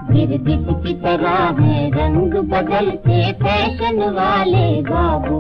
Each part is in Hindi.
गिरगिट की तरह है रंग बदलते फैशन वाले बाबू।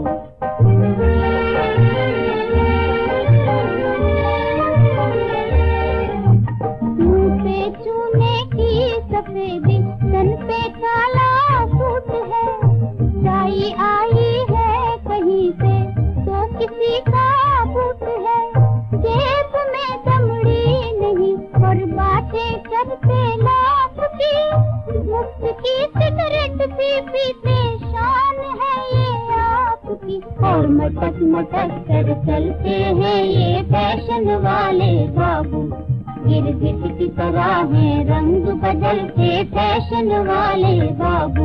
मुंह पे चूने की सफेदी, तन पे काला सूट है, चाई आई है कहीं से तो किसी का बूट है, जेब में दमड़ी नहीं और बातें करते लाख की, मुफ्त की सिगरेट पी पीते शान है ये आपकी, और मटक मटक कर चलते हैं ये फैशन वाले बाबू। गिरगिट की तरह है रंग बदलते फैशन वाले बाबू।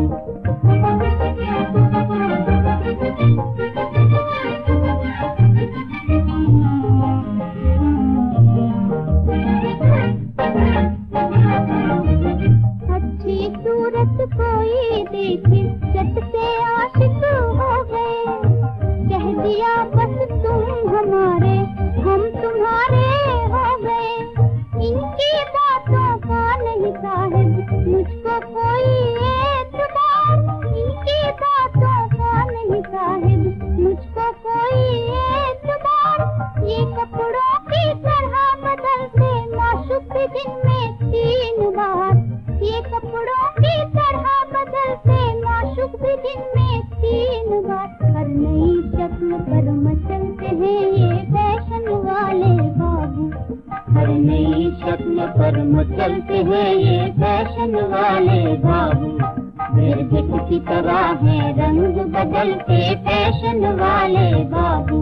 अच्छी सूरत कोई देखे चट से आशिक हो गए, कह दिया बस तुम हमारे हम तुम्हारे हो गए। इनकी बातों का नहीं साहिब मुझको कोई एतबार, इनकी बातों का नहीं साहिब मुझको कोई एतबार। ये कपड़ों की तरह बदलते माशूक दिन में 3 बार, ये कपड़ों की तरह बदलते माशूक दिन में 3 बार। हर नई शक्ल पर मचलते हैं ये फैशन वाले बाबू, हर नई शक्ल पर मचलते हैं ये फैशन वाले बाबू। गिरगिट की तरह है रंग बदलते फैशन वाले बाबू।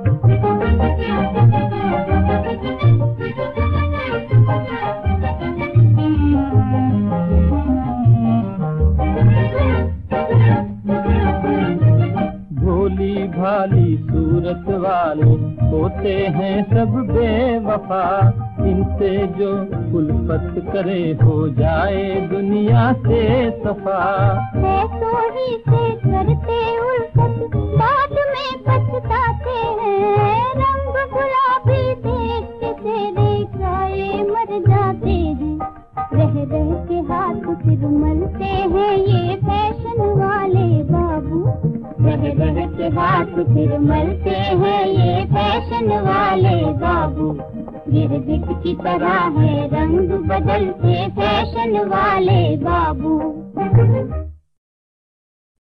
भोली भाली सूरत वाले होते हैं सब बेवफा, इनसे जो उल्फत करे हो जाए दुनिया से सफा। सोही से करते उल्फत बाद में पछताते हैं, रंग गुलाबी देख के तेरे साए मर जाते हैं, रह रह के हाथ फिर मलते हैं ये फैशन वाले बाबू, रह रह के हाथ फिर मलते हैं ये फैशन वाले बाबू। गिरगिट की तरह है रंग बदलते फैशन वाले बाबू।